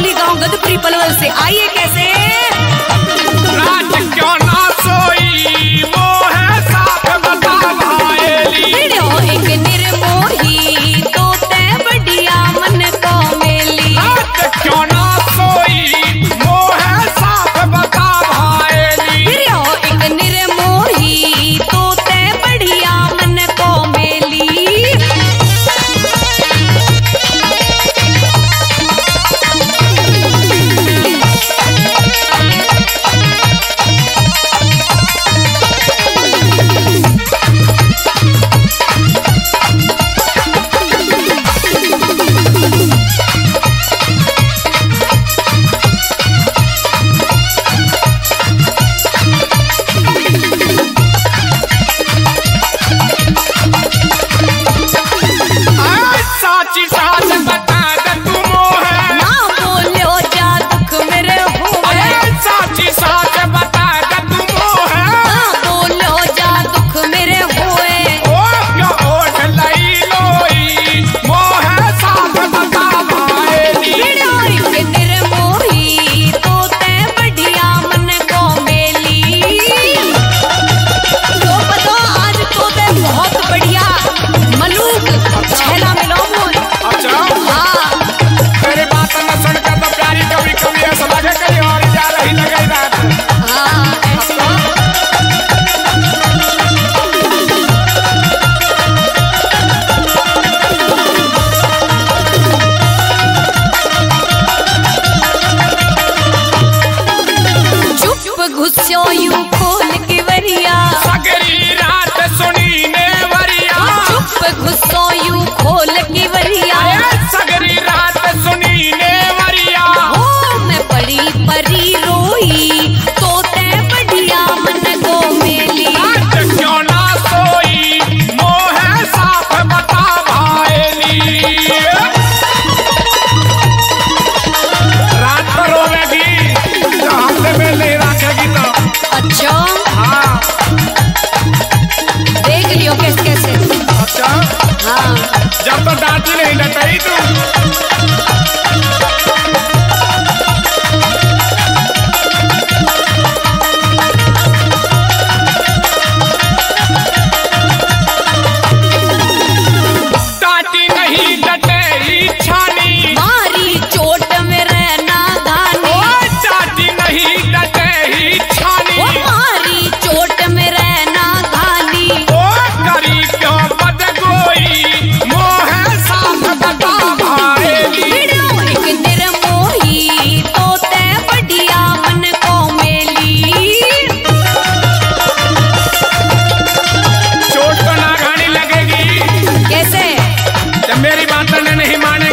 बोली गांव गदपुरी पलवल से। आइए कैसे रात क्यों ना सोई वो है साफ बता भाएली। एक निर्मोही तो ते बढ़िया मन को मेली। रात क्यों ना सोई वो है साफ बता भाएली। एक निर्मोही तो ते बढ़िया मन को मेली। साची साच बता दे तू मोहे। ना बोलो जा दुख मेरे होवे। साची साच बता दे तू मोहे। ना बोलो जा दुख मेरे होवे। ओ क्या ओठ लई लोई मोहे साफ बता भाएली। एक निर्मोही तो ते बढ़िया मन को मेली। तो बतो आज तो ते बहुत बढ़िया मलूक छेला मिलो मोर। अच्छा हाँ तेरी बात न सुनकर तो प्यारी कभी कभी ऐसा लगे कहीं और जा रही लगे रात। हाँ ऐसे चुप घुस्यो यूं खोल के वरिया। सगरी रात सुनी ने वरिया। चुप घुस्सो यूं खोल के वरिया। सगरी रात सुनी ने वरिया। ओ मैं बड़ी परी रोई तो ते बढ़िया मन को मेली। रात क्यों ना सोई मोहे साफ बता भाएली। रात को रोवेगी तो हमसे मिलने रखेगी तो। अच्छा हाँ देख लियो कैसे कैसे। अच्छा हाँ जब तो डांटी नहीं डटाई तू। डांटी नहीं डटेई छानी। मारी चोट में रहना ओ गानी। डांटी नहीं डटेई ओ छानी। मारी चोट में रहना गानी। ओ करी क्यों बदगोई मोहे साफ बता भाएली। एक निर्मोही तो ते बढ़िया मन को मेली। चोट तो ना घानी लगेगी कैसे जब मेरी बात तूने नहीं मानी।